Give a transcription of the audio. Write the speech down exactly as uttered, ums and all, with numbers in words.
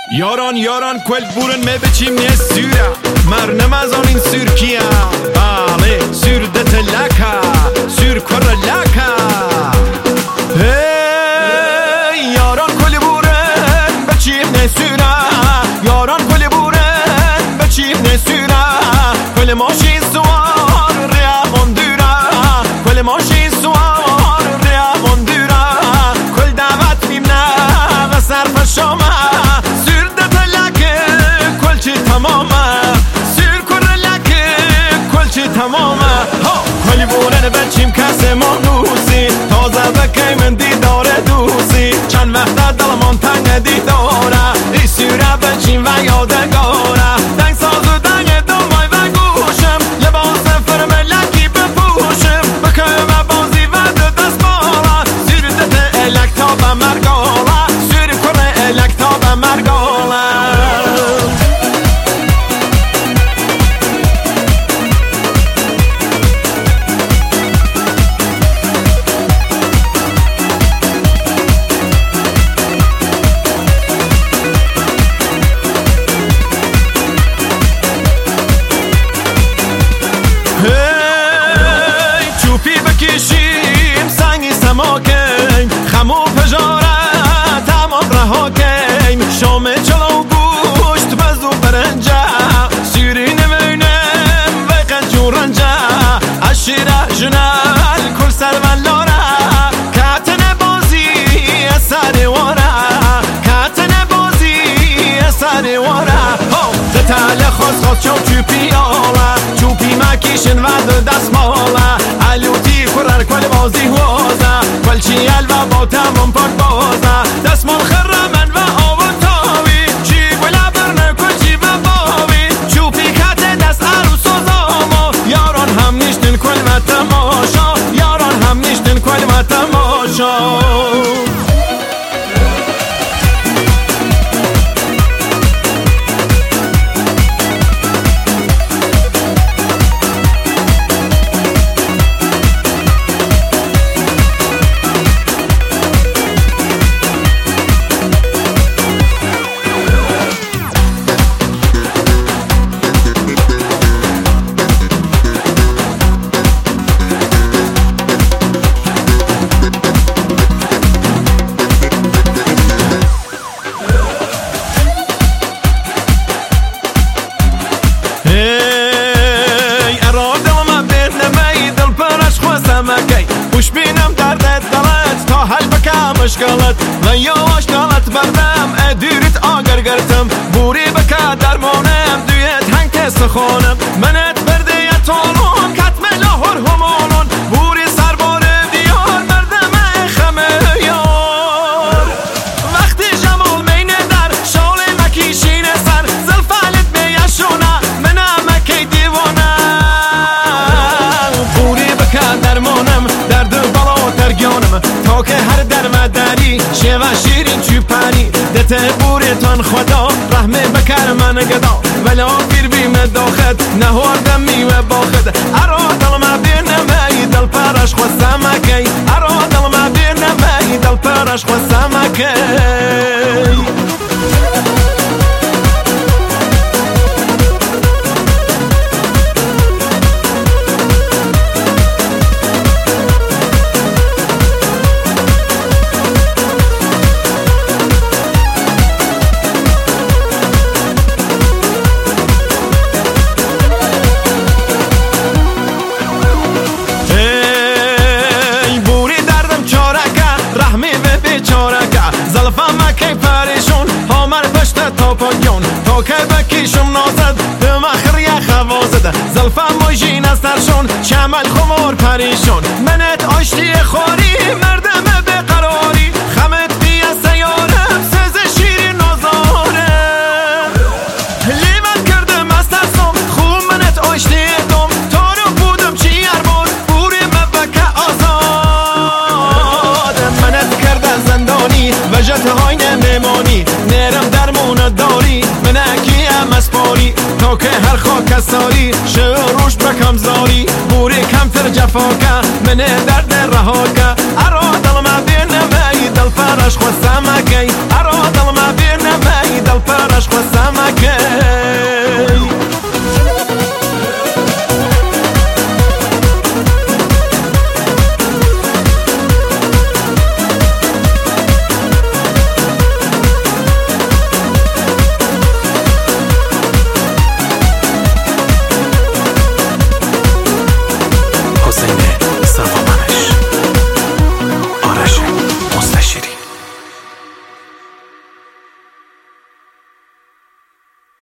Yaran yaran quel buren me biçim ne süra Mer nemazan in sürkiya Ale sür de telaka Sür korelaka Hey yaran quel buren biçim ne süra Yaran quel buren biçim ne süra Quel moshi suar rea mondura Quel moshi suar rea mondura Quel davat mimna ve sarf shoma تمامه کلی بورن بچیم کسی مانوسی تازه بکی من دیداره دوسی چند وقت دلمان تنگ دیداره ای سیره بچیم و یادگاره دنگ ساز و دنگ دنبای و گوشم لباس فرملکی بپوشم بکم بازی و دو دست بالا سیر دت الکتا به مرگاله سیر کره الکتا به مرگاله بکشیم سنگی سماکیم خمو پجارت تمام رها کیم شام چلو گوشت بزو برنجه سیری نمینم وقت جورنجه عشیره جنال کل سرون لاره کتن بازی اثر واره کتن بازی اثر واره تتال خواست خواست چو چوپی آله چوپی مکیشن و دست ماله علوتی کرر کل بازی هوازه کل چیل و با تمام پاک بازه دست مال خرمن و آون تاوی چی بلا برنه کل چی و باوی چوپی کت دست عروس و زاما یاران هم نیشتن کل و تماشا یاران هم نیشتن کل و تماشا خوش بینم دردت دلت تا حل بکم اشکالت و یواش دلت بردم ادیرت آگر گرتم بوری بکا درمانم دویت هنگ کس خونم منت برده یتانون کتم لاهور همانون بوری سربار دیار بردم خمه یار وقتی جمال مینه در شال مکیشین سر زلفالت بیشونه منم مکی دیوانه بوری بکا درمانم تا که هر درمداری شیوه شیرین چوپانی دته بوریتان خدا رحمه بکر من گدا ولا بیر بیم داخد نهار دمی و باخد ارا دلما بیر نمی دل پرش خوستم اکی ارا دلما بیر نمی دل پرش خوستم اکی تا که بکیشم نازد به مخری خوازده زلفم ماجین از ترشون چمل خمار پریشون منت آشتی خواری مردم بقراری خمت بیا سیارم سز شیرین نازارم لیمت کردم از ترسم خوب منت آشتی دم تا رو بودم چی ارباد بوری مبکه آزاد منت کرده زندانی و جت های نمیمانی نرم درمون داری منکی ام اسپاری تا که هر خاک ساری شروش بکم زاری بوری کم تر جفاکه منه درد رهاکه ارا دل ما بین وی دل فرش خوست